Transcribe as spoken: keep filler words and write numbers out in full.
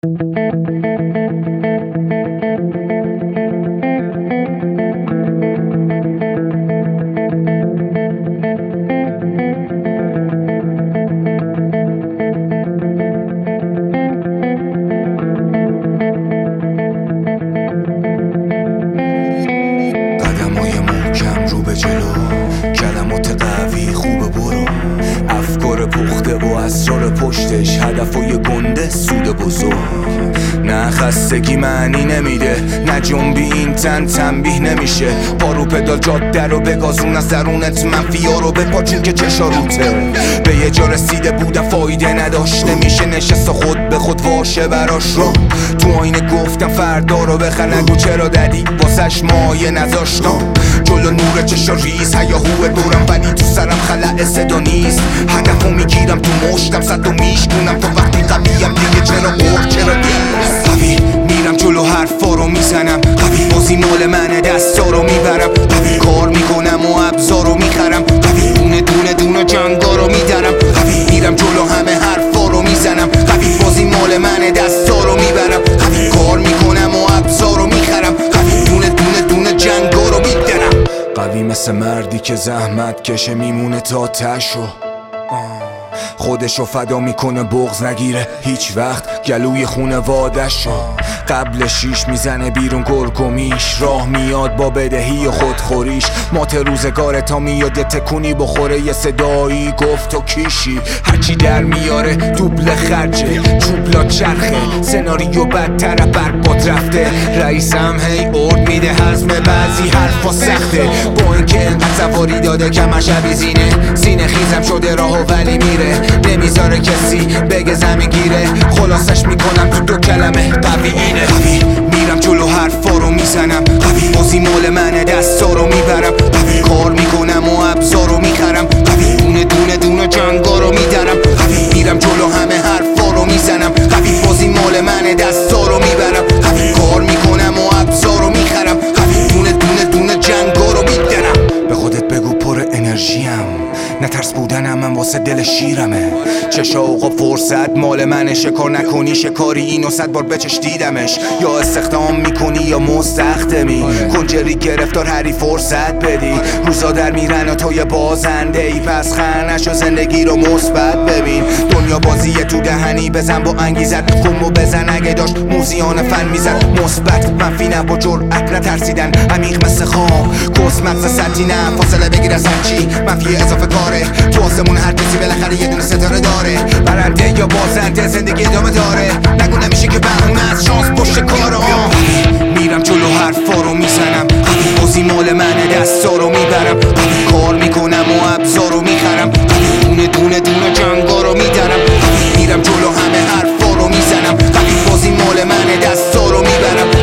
قدمای محکم رو به جلو، کلمات قوی خوبه برو، افکار پخته و اسرار پشتش، هدفای گنده سود بزرگ. نه خستگی معنی نمیده، نه جنبی این تن تنبیه نمیشه. پارو پدال جاده رو بگازون، از درونت منفیا رو بپا چون که چشا روته. به یه جا رسیده بودم فایده نداشت، نمیشه نشست و خود به خود واشه براش رو. تو آینه گفتم فردا رو بخر، نگو چرا ددی واسش مایه نذاشتم. جلو نور چشا ریز هیاهوه دورم، ولی تو سرم خلع صدا نیست. هدفو میگیرم تو مشتم، صد و میشکنم تا وقتی قویم دیگه چرا قرق چرا نیست. قوی میرم جلو حرفا رو میزنم، قوی بازی مال منه دستا رو میبرم، قوی کار میکنم و ابزار رو میخرم، قوی دونه دونه دونه جنگا رو میدرم، قوی میرم جلو همه حرفا رو میزنم، قوی بازی مال منه دستا رو میبرم، قوی کار میکنم و ابزار رو میخرم، قوی دونه دونه دونه جنگا رو میدرم. قوی مثل مردی که زحمت کشه میمونه تا تشو، خودشو فدا میکنه بغض نگیره هیچ وقت گلوی خونواده‌شو. قبل شیش میزنه بیرون گرگومیش، راه میاد با بدهی و خودخوریش. مات روزگاره تا میاد یه تکونی بخوره، یه صدایی گفت و کیشی. هرچی در میاره دوبل خرجه، چوبلا چرخه، سناریو بدتر برباد رفته. رئیسم هی ارد میده حزم بعضی حرفا سخته، با اینکه انقدر سواری داده کمش عبیزینه. سینه خیزم شده راهو ولی میره، نمیذاره کسی بگه زمین گیره. خلاصش میکنم تو دو کلمه، قوی اینه. قوی میرم جلو حرفا رو میزنم، قوی بازی مال منه دستا رو میبرم، قوی کار میکنم و ابزار رو میخرم، قوی دونه دونه دونه جنگا رو میدرم، قوی میرم جلو همه حرفا رو میزنم، قوی بازی مال منه دستا رو میبرم، قوی کار میکنم و ابزار رو میخرم، قوی دونه دونه دونه جنگا رو میدرم. به خودت بگو پر انرژیم، نترس بودنم من واسه دل شیرمه. چشا آقا فرصت مال منه، شکار نکنی شکاری اینو صد بار بچش دیدمش. یا استخدام میکنی یا مستخدمی، کنجری گرفتار هری فرصت بدی. روزا در میرن و تو یه بازنده ای، پس خنش و زندگی رو مثبت ببین. دنیا بازیه تو دهنی، بزن با انگیزت، کمو بزن اگه داشت موزیان فن میزد. مثبت منفی نه با جرأت نترسیدن، عمیق مثل خواب کس مغز سطحی نه. فاصله بگیر از هرچی منفی اضافه کاره، تو آسمون هر کسی بالاخره یه دونه ستاره داره. برنده یا بازنده زندگی ادامه داره، نگو نمیشه که بهونه از شانس پشت کاره. میرم جلو حرفا رو میزنم، قوی بازی مال منه دستا رو میبرم، قوی کار میکنم و ابزار رو میخرم، قوی دونه دونه دونه جنگا رو میدرم، قوی میرم جلو همه حرفا رو میزنم، قوی بازی مال منه دستا رو میبرم،